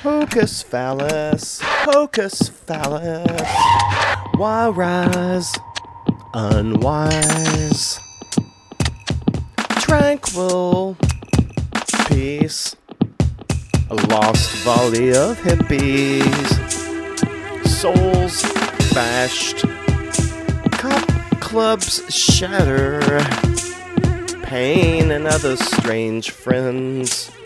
Hocus phallus, hocus phallus. Why rise unwise? Tranquil peace. A lost volley of hippies. Souls bashed. Cop clubs shatter. Pain and other strange friends.